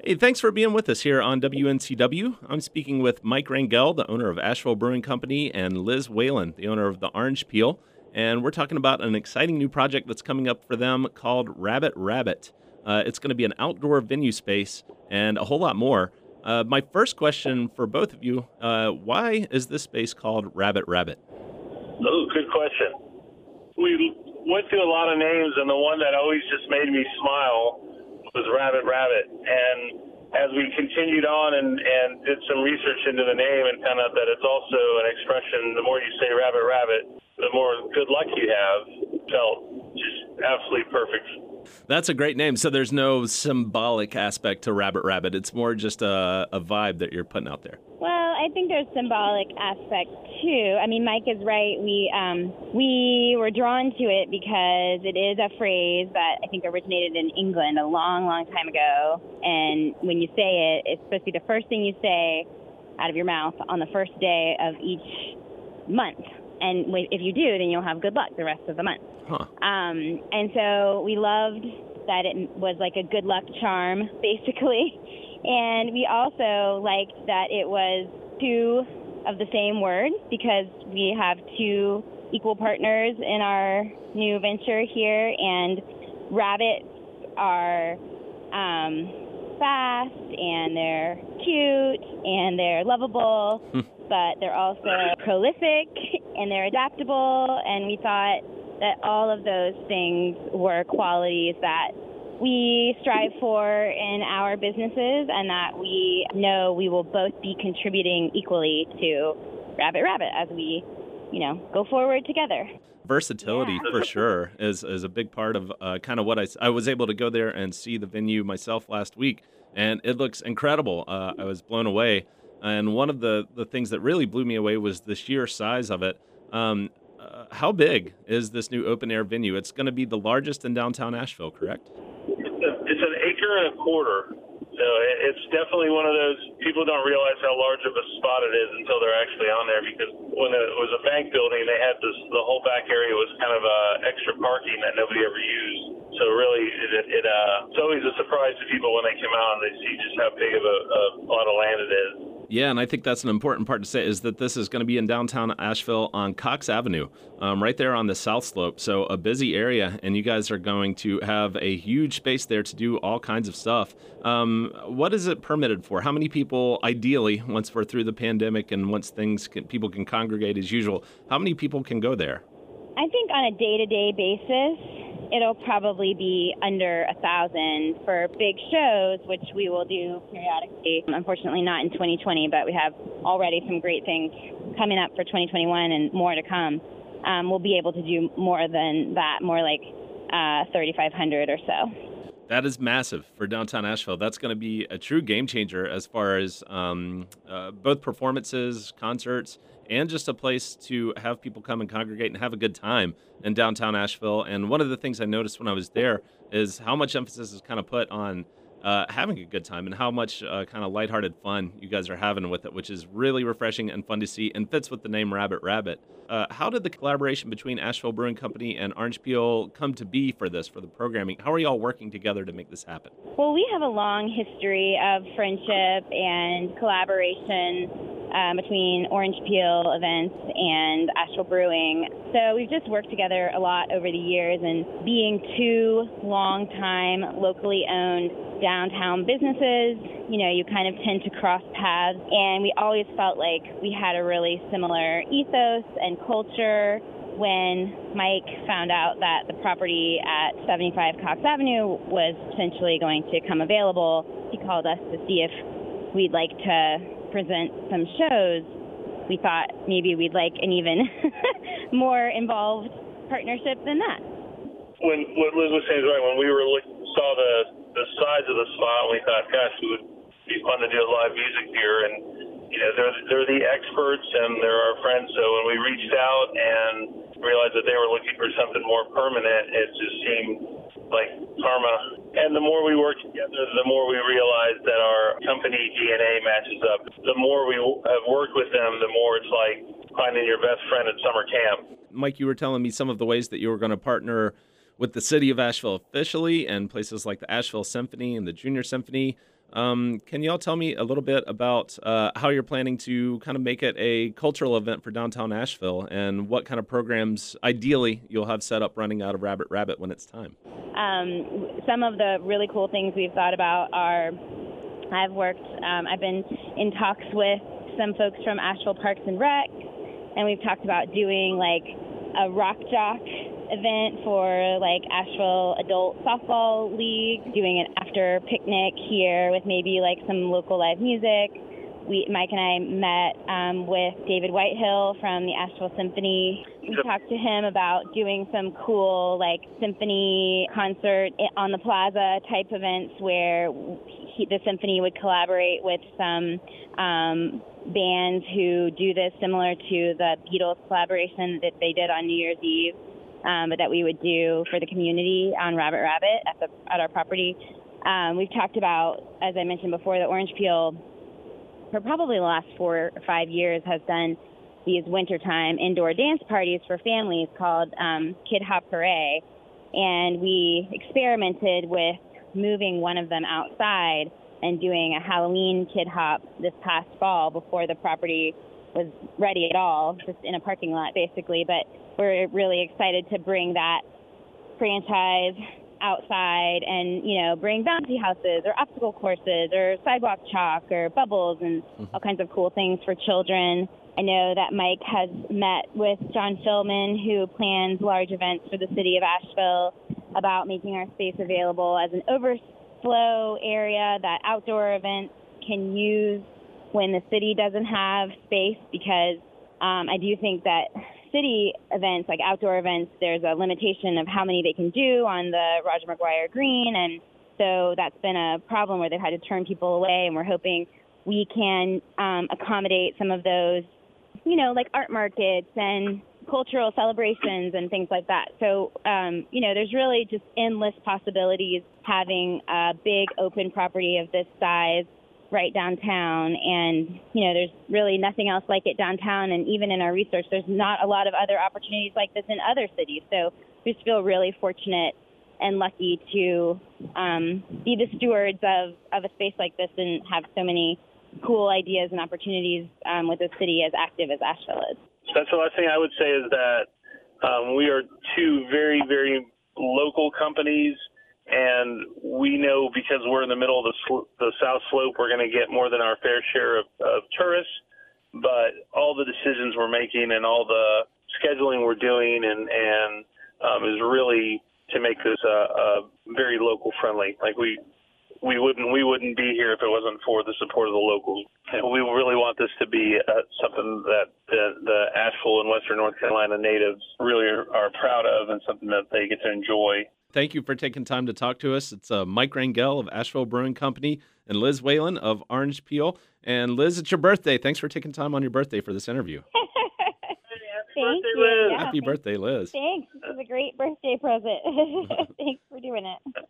Hey, thanks for being with us here on WNCW. I'm speaking with Mike Rangel, the owner of Asheville Brewing Company, and Liz Whalen, the owner of the Orange Peel. And we're talking about an exciting new project that's coming up for them called Rabbit Rabbit. It's going to be an outdoor venue space and a whole lot more. My first question for both of you, why is this space called Rabbit Rabbit? Oh, good question. We went through a lot of names, and the one that always just made me smile was Rabbit Rabbit. And as we continued on and did some research into the name and found out that it's also an expression, the more you say Rabbit Rabbit, the more good luck you have, felt just absolutely perfect. That's a great name. So there's no symbolic aspect to Rabbit Rabbit. It's more just a vibe that you're putting out there. Well, I think there's symbolic aspect too. I mean, Mike is right. We were drawn to it because it is a phrase that I think originated in England a long, long time ago. And when you say it, it's supposed to be the first thing you say out of your mouth on the first day of each month. And if you do, then you'll have good luck the rest of the month. Huh. And so we loved that it was like a good luck charm, basically. And we also liked that it was two of the same word because we have two equal partners in our new venture here. And rabbits are fast, and they're cute, and they're lovable, but they're also prolific, and they're adaptable. And we thought that all of those things were qualities that we strive for in our businesses, and that we know we will both be contributing equally to Rabbit Rabbit as we, go forward together. Versatility, for sure, is a big part of kind of what I was able to go there and see the venue myself last week, and it looks incredible. I was blown away, and one of the things that really blew me away was the sheer size of it. How big is this new open-air venue? It's going to be the largest in downtown Asheville, correct? It's an acre and a quarter. So it's definitely one of those, people don't realize how large of a spot it is until they're actually on there, because when it was a bank building, they had the whole back area was kind of extra parking that nobody ever used. So really, it's always a surprise to people when they come out and they see just how big of a lot of land it is. Yeah, and I think that's an important part to say is that this is going to be in downtown Asheville on Cox Avenue, right there on the south slope. So a busy area, and you guys are going to have a huge space there to do all kinds of stuff. What is it permitted for? How many people, ideally, once we're through the pandemic and once people can congregate as usual, how many people can go there? I think on a day-to-day basis, it'll probably be under 1,000 for big shows, which we will do periodically. Unfortunately, not in 2020, but we have already some great things coming up for 2021 and more to come. We'll be able to do more than that, more like 3,500 or so. That is massive for downtown Asheville. That's going to be a true game changer as far as both performances, concerts, and just a place to have people come and congregate and have a good time in downtown Asheville. And one of the things I noticed when I was there is how much emphasis is kind of put on having a good time and how much kind of lighthearted fun you guys are having with it, which is really refreshing and fun to see and fits with the name Rabbit Rabbit. How did the collaboration between Asheville Brewing Company and Orange Peel come to be for the programming? How are you all working together to make this happen? Well, we have a long history of friendship and collaboration between Orange Peel events and Asheville Brewing. So we've just worked together a lot over the years, and being two long-time locally owned downtown businesses, you kind of tend to cross paths, and we always felt like we had a really similar ethos and culture. When Mike found out that the property at 75 Cox Avenue was potentially going to come available, he called us to see if we'd like to present some shows. We thought maybe we'd like an even more involved partnership than that. What Liz was saying is right. When we saw the size of the spot, we thought, gosh, it would be fun to do live music here. And they're the experts and they're our friends. So when we reached out and realized that they were looking for something more permanent, it just seemed like karma. And the more we work together, the more we realize that our company DNA matches up. The more we have worked with them, the more it's like finding your best friend at summer camp. Mike, you were telling me some of the ways that you were going to partner with the city of Asheville officially and places like the Asheville Symphony and the Junior Symphony. Can y'all tell me a little bit about how you're planning to kind of make it a cultural event for downtown Asheville, and what kind of programs ideally you'll have set up running out of Rabbit Rabbit when it's time? Some of the really cool things we've thought about are I've been in talks with some folks from Asheville Parks and Rec, and we've talked about doing like a rock jock event for like Asheville Adult Softball League, doing an after picnic here with maybe like some local live music. Mike and I met with David Whitehill from the Asheville Symphony. We talked to him about doing some cool like symphony concert on the plaza type events where the symphony would collaborate with some bands who do this, similar to the Beatles collaboration that they did on New Year's Eve, but that we would do for the community on Rabbit Rabbit at our property. We've talked about, as I mentioned before, the Orange Peel for probably the last 4 or 5 years has done these wintertime indoor dance parties for families called Kid Hop Hooray. And we experimented with moving one of them outside and doing a Halloween Kid Hop this past fall before the property was ready at all, just in a parking lot basically. But we're really excited to bring that franchise outside and, you know, bring bouncy houses or obstacle courses or sidewalk chalk or bubbles and all kinds of cool things for children. I know that Mike has met with John Philman, who plans large events for the city of Asheville, about making our space available as an overflow area that outdoor events can use when the city doesn't have space, because I do think that city events, like outdoor events, there's a limitation of how many they can do on the Roger McGuire Green, and so that's been a problem where they've had to turn people away, and we're hoping we can accommodate some of those, you know, like art markets and cultural celebrations and things like that. So, you know, there's really just endless possibilities having a big open property of this size right downtown. And, you know, there's really nothing else like it downtown. And even in our research, there's not a lot of other opportunities like this in other cities. So we just feel really fortunate and lucky to be the stewards of a space like this and have so many cool ideas and opportunities with a city as active as Asheville is. That's the last thing I would say is that we are two very, very local companies, and we know because we're in the middle of the South Slope, we're going to get more than our fair share of tourists. But all the decisions we're making and all the scheduling we're doing and is really to make this very local friendly. Like we wouldn't be here if it wasn't for the support of the locals. And we really want this to be something that the Asheville and Western North Carolina natives really are proud of, and something that they get to enjoy. Thank you for taking time to talk to us. It's Mike Rangel of Asheville Brewing Company and Liz Whalen of Orange Peel. And Liz, it's your birthday. Thanks for taking time on your birthday for this interview. Thank you. Happy birthday, Liz. Thanks. This is a great birthday present. Thanks for doing it.